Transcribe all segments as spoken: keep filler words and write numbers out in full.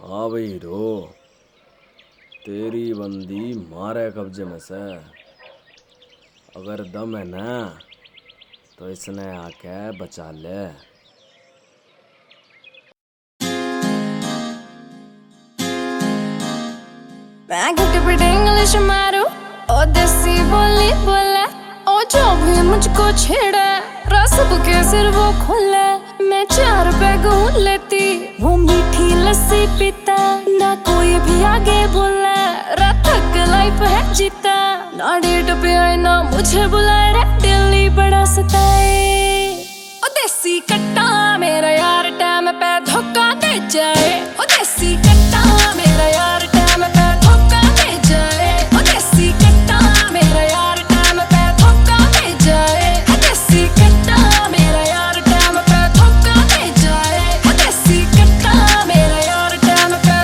हाँ भाई हीरो, तेरी बंदी मारे कब्जे में से। अगर दम है ना तो इसने आके बचा ले। मैं घुट पिट इंग्लिश मारू और देसी बोली बोले, और जो भी मुझको छेड़े रसब के सिर वो खोले। मैं चार पैग लेती वो मीठी लस्सी पीता, ना कोई भी आगे बोले रथक लाइफ है जीता। ना डेट पे आए ना मुझे बुलाए रे, दिल्ली बड़ा सताए। ओ देसी कट्टा मेरा यार टाइम पे धोखा दे जाए। ओ देसी कट्टा मेरा यार टाइम पे धोखा दे जाए। ओ देसी कट्टा मेरा यार टाइम पे धोखा दे जाए। ओ देसी कट्टा मेरा यार टाइम पे धोखा दे जाए। ओ देसी कट्टा मेरा यार टाइम पे।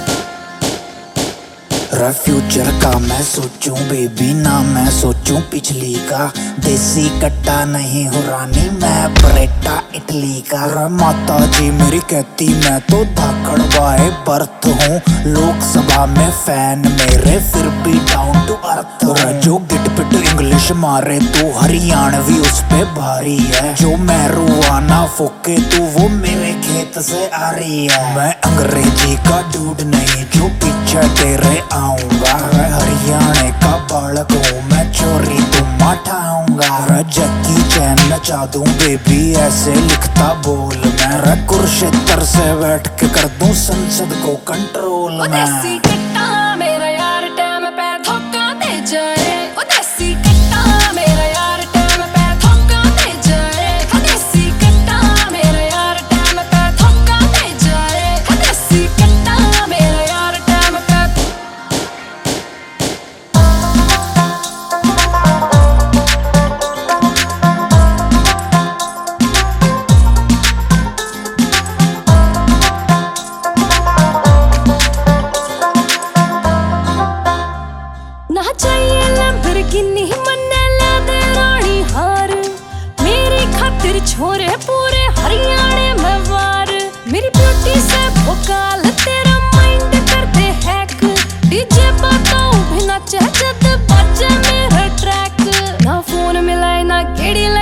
रे फ्यूचर का मैं सोचूं बेबी, ना मैं सोचूं पिछली का। देसी कट्टा नहीं हो रानी, मैं बरेटा इटली का। रे माता जी मेरी कहती मैं तो धाकड़ बाय बर्थ हूँ। लोकसभा में फैन मेरे फिर भी डाउन टू अर्थ। रे जो गिट पिट इंग्लिश मारे तू हरियाणवी उस पे भारी है। जो मैरुआना फूके तू वो मेरे खेत से आ रही है। मैं अंग्रेजी का डूड नहीं जो पीछे तेरे आऊंगा। हरियाणा का बालक हूँ मैं, चोरी तुम उठाऊंगा। जक्की चैन नचा दूं बेबी, ऐसे लिखता बोल मैं। कुरुक्षेत्र से बैठ के कर दूं संसद को कंट्रोल में। देसी कट्टा मेरा यार टाइम पे धोखा दे जाए। ओ देसी कट्टा मेरा यार टाइम पे धोखा दे जाए। ओ देसी कट्टा मेरा यार टाइम पे धोखा दे जाए। ओ देसी कट्टा मेरा यार टाइम पे। ना चाहिए लैम्बोर्गिनी मन्ने ला दे रानी हार। मेरी खातिर छोरे पूरे हरियाणा में वार। मेरी ब्यूटी से भोकाल तेरा माइंड कर दे हैक। डीजे बताऊं भी नाचे जद बाजे मेरा ट्रैक। ना फोन मिलाए ना गेड़ी